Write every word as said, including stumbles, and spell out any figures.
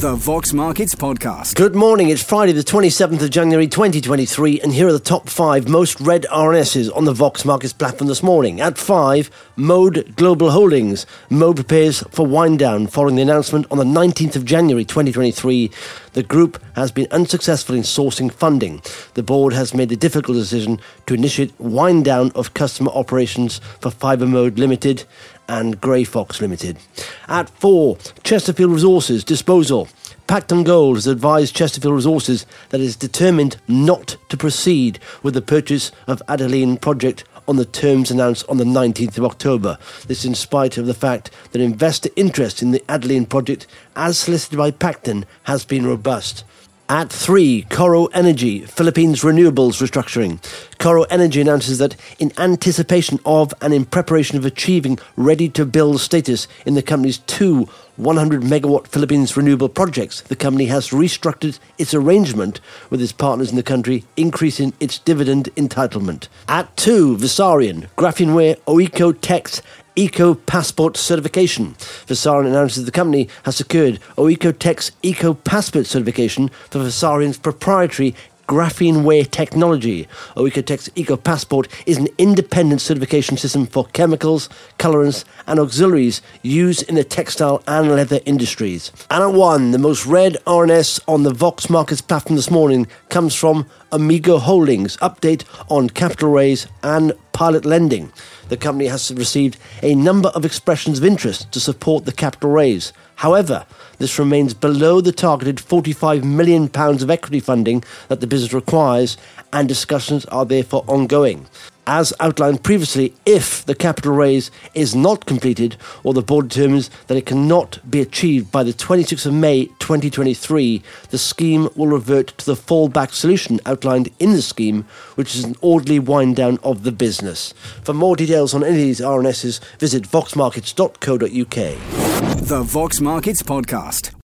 The Vox Markets Podcast. Good morning, it's Friday the twenty-seventh of January twenty twenty-three, and here are the top five most read R N Ss on the Vox Markets platform this morning. At five, Mode Global Holdings. Mode prepares for wind down following the announcement on the nineteenth of January twenty twenty-three. The group has been unsuccessful in sourcing funding. The board has made the difficult decision to initiate wind down of customer operations for Fibre Mode Limited and Grey Fox Limited. At four, Chesterfield Resources disposal. Pacton Gold has advised Chesterfield Resources that it is determined not to proceed with the purchase of Adeline project on the terms announced on the nineteenth of October. This in spite of the fact that investor interest in the Adeline project, as solicited by Pacton, has been robust. At three, Coro Energy, Philippines Renewables restructuring. Coro Energy announces that in anticipation of and in preparation of achieving ready-to-build status in the company's two one hundred megawatt Philippines renewable projects, the company has restructured its arrangement with its partners in the country, increasing its dividend entitlement. At two, Visarion, Graphenware Oecotex Eco Passport certification. Visarion announces the company has secured Oecotex Eco Passport certification for Visarion's proprietary Graphenware technology. Oecotex Eco Passport is an independent certification system for chemicals, colorants and auxiliaries used in the textile and leather industries. And at one, the most read R N S on the Vox Markets platform this morning comes from Amigo Holdings. Update on capital raise and pilot lending. The company has received a number of expressions of interest to support the capital raise. However, this remains below the targeted forty-five million pounds of equity funding that the business requires, and discussions are therefore ongoing. As outlined previously, if the capital raise is not completed or the board determines that it cannot be achieved by the twenty-sixth of May twenty twenty-three, the scheme will revert to the fallback solution outlined in the scheme, which is an orderly wind down of the business. For more details on any of these R N Ss, visit vox markets dot co dot uk. The Vox Markets Podcast.